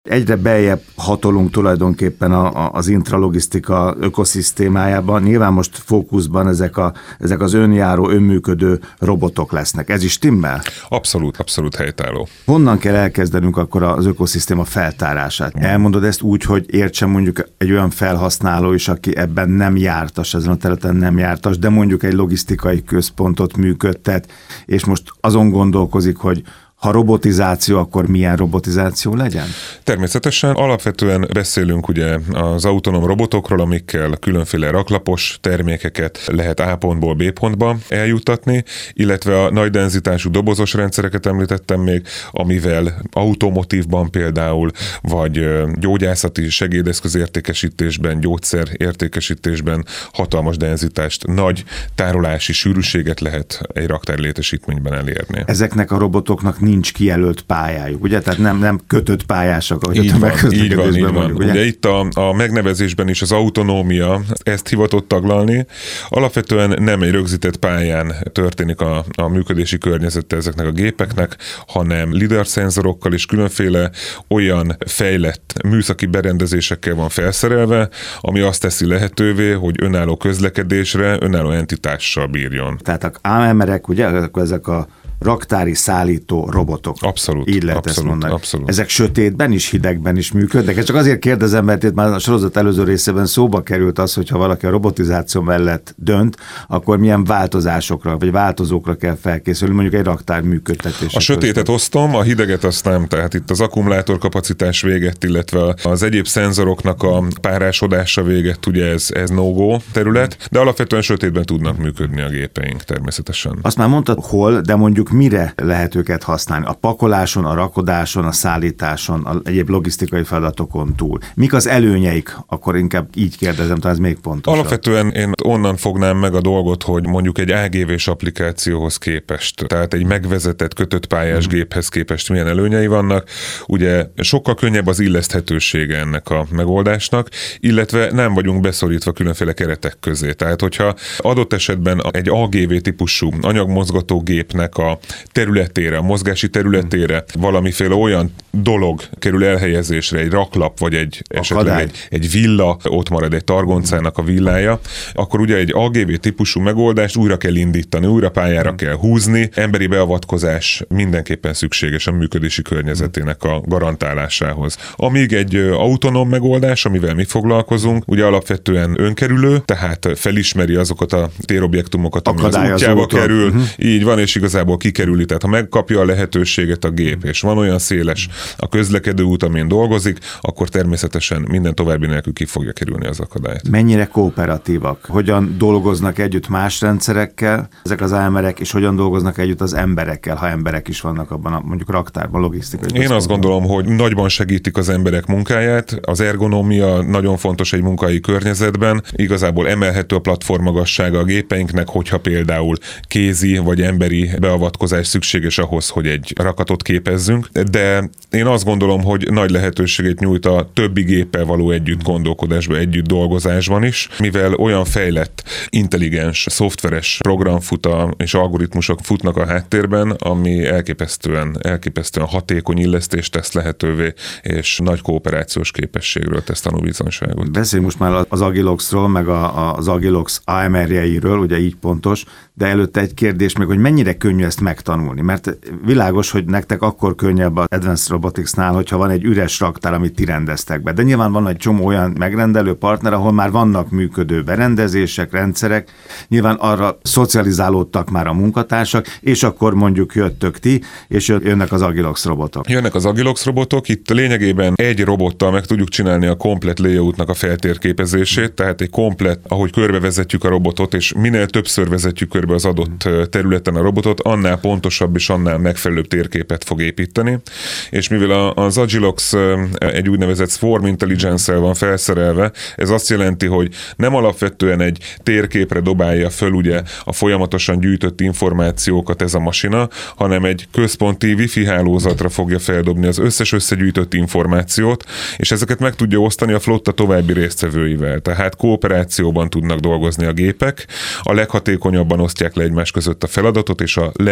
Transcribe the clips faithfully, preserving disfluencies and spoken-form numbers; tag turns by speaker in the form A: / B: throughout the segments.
A: Egyre beljebb hatolunk tulajdonképpen a, a, az intralogisztika ökoszisztémájában. Nyilván most fókuszban ezek, a, ezek az önjáró, önműködő robotok lesznek. Ez is stimmel?
B: Abszolút, abszolút helytálló.
A: Honnan kell elkezdenünk akkor az ökoszisztéma feltárását? Elmondod ezt úgy, hogy értsen mondjuk egy olyan felhasználó is, aki ebben nem jártas, ezen a területen nem jártas, de mondjuk egy logisztikai központot működtet, és most azon gondolkozik, hogy ha robotizáció, akkor milyen robotizáció legyen?
B: Természetesen alapvetően beszélünk ugye az autonóm robotokról, amikkel különféle raklapos termékeket lehet A pontból B pontba eljuttatni, illetve a nagy denzitású dobozos rendszereket említettem még, amivel automotívban például, vagy gyógyászati segédeszköz értékesítésben, gyógyszer értékesítésben hatalmas denzitást, nagy tárolási sűrűséget lehet egy raktárlétesítményben elérni.
A: Ezeknek a robotoknak nincs kijelölt pályájuk, ugye? Tehát nem, nem kötött pályások, ahogy
B: így
A: a
B: van, így van, így van.
A: Mondjuk, ugye?
B: Ugye itt a, a megnevezésben is az autonómia ezt hivatott taglalni. Alapvetően nem egy rögzített pályán történik a, a működési környezete ezeknek a gépeknek, hanem lidar szenzorokkal és különféle olyan fejlett műszaki berendezésekkel van felszerelve, ami azt teszi lehetővé, hogy önálló közlekedésre, önálló entitással bírjon.
A: Tehát a ámemerek, ugye, ezek a raktári szállító robotok.
B: Abszolút.
A: Így lehet
B: abszolút,
A: ezt mondani.
B: Abszolút.
A: Ezek sötétben is, hidegben is működnek. Ez csak azért kérdezem, mert itt már a sorozat előző részében szóba került az, hogy ha valaki a robotizáció mellett dönt, akkor milyen változásokra, vagy változókra kell felkészülni, mondjuk egy raktár működtetés.
B: A sötétet osztom, a hideget azt nem. Tehát itt az akkumulátorkapacitás véget, illetve az egyéb szenzoroknak a párásodása véget, ugye ez, ez no-go terület, de alapvetően sötétben tudnak működni a gépeink természetesen.
A: Azt már mondtad, hol, de mondjuk mire lehet őket használni? A pakoláson, a rakodáson, a szállításon, a egyéb logisztikai feladatokon túl. Mik az előnyeik? Akkor inkább így kérdezem, talán ez még pontosabb.
B: Alapvetően én onnan fognám meg a dolgot, hogy mondjuk egy á gé vés applikációhoz képest, tehát egy megvezetett kötött pályás hmm. géphez képest milyen előnyei vannak. Ugye sokkal könnyebb az illeszthetősége ennek a megoldásnak, illetve nem vagyunk beszorítva különféle keretek közé. Tehát hogyha adott esetben egy á gé vé típusú anyagmozgató gépnek a területére, a mozgási területére valamiféle olyan dolog kerül elhelyezésre, egy raklap, vagy egy esetleg egy, egy villa, ott marad egy targoncának a villája, akkor ugye egy á gé vé típusú megoldást újra kell indítani, újra pályára kell húzni, emberi beavatkozás mindenképpen szükséges a működési környezetének a garantálásához. Amíg egy autonóm megoldás, amivel mi foglalkozunk, ugye alapvetően önkerülő, tehát felismeri azokat a térobjektumokat, ami az útjába kerül, uh-huh. így van, és igazából kikerüli. Tehát ha megkapja a lehetőséget a gép, és van olyan széles a közlekedő út, amin dolgozik, akkor természetesen minden további nélkül ki fogja kerülni az akadályt.
A: Mennyire kooperatívak? Hogyan dolgoznak együtt más rendszerekkel ezek az ámerek, és hogyan dolgoznak együtt az emberekkel, ha emberek is vannak abban a mondjuk raktárban, logisztikai.
B: Én azt gondolom, hogy nagyban segítik az emberek munkáját. Az ergonomia nagyon fontos egy munkai környezetben. Igazából emelhető a platformmagassága a gépeinknek, hogyha például kézi vagy emberi beavatkozás szükséges ahhoz, hogy egy rakatot képezzünk. De én azt gondolom, hogy nagy lehetőséget nyújt a többi géppel való együtt gondolkodásban, együtt dolgozásban is, mivel olyan fejlett, intelligens, szoftveres program fut a, és algoritmusok futnak a háttérben, ami elképesztően, elképesztően hatékony illesztést tesz lehetővé, és nagy kooperációs képességről tesz tanúbizonyságot.
A: Beszéljünk most már az Agiloxról, meg a, az Agilox á em er-jeiről, ugye így pontos, de előtte egy kérdés még, hogy mennyire könnyű ezt megtanulni, mert világos, hogy nektek akkor könnyebb az Advanced Roboticsnál, hogyha van egy üres raktár, amit ti rendeztek be. De nyilván van egy csomó olyan megrendelő partner, ahol már vannak működő berendezések, rendszerek, nyilván arra szocializálódtak már a munkatársak, és akkor mondjuk jöttök ti, és jönnek az Agilox robotok.
B: Jönnek az Agilox robotok, itt lényegében egy robottal meg tudjuk csinálni a komplet layoutnak a feltérképezését, tehát egy komplet, ahogy körbevezetjük a robotot, és minél többször vezetjük körbe az adott területen a robotot, annál pontosabb és annál megfelelőbb térképet fog építeni. És mivel az Agilox egy úgynevezett Swarm Intelligence-el van felszerelve, ez azt jelenti, hogy nem alapvetően egy térképre dobálja föl ugye a folyamatosan gyűjtött információkat ez a masina, hanem egy központi wifi hálózatra fogja feldobni az összes összegyűjtött információt, és ezeket meg tudja osztani a flotta további résztvevőivel. Tehát kooperációban tudnak dolgozni a gépek, a leghatékonyabban osztják le egymás között a feladatot, és a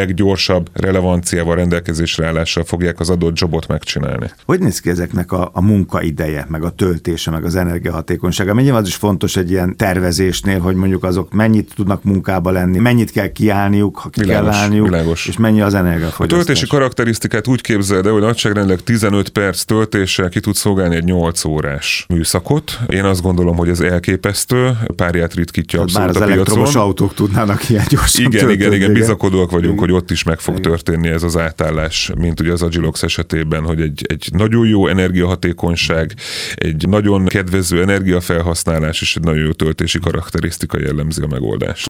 B: leggyorsabb relevanciával, rendelkezésre állással fogják az adott jobot megcsinálni.
A: Hogy néz ki ezeknek a, a munkaideje, meg a töltése, meg az energiahatékonysága? Nyilván az is fontos egy ilyen tervezésnél, hogy mondjuk azok mennyit tudnak munkába lenni, mennyit kell kiállniuk, ha ki
B: világos,
A: kell állniuk,
B: világos.
A: és mennyi az energiafogyasztás.
B: A töltési karakterisztikát úgy képzeld el, hogy nagyságrendileg tizenöt perc töltéssel ki tud szolgálni egy nyolc órás műszakot. Én azt gondolom, hogy ez elképesztő, párját ritkítja abszolút
A: bár az
B: a piacon.
A: elektromos autók tudnának ilyen gyorsan
B: Igen,
A: tölteni,
B: igen, igen, bizakodóak vagyunk,
A: igen.
B: hogy ott is meg fog igen. történni ez az átállás, mint ugye az Agilox esetében, hogy egy, egy nagyon jó energiahatékonyság, egy nagyon kedvező energiafelhasználás és egy nagyon jó töltési karakterisztika jellemzi a megoldást.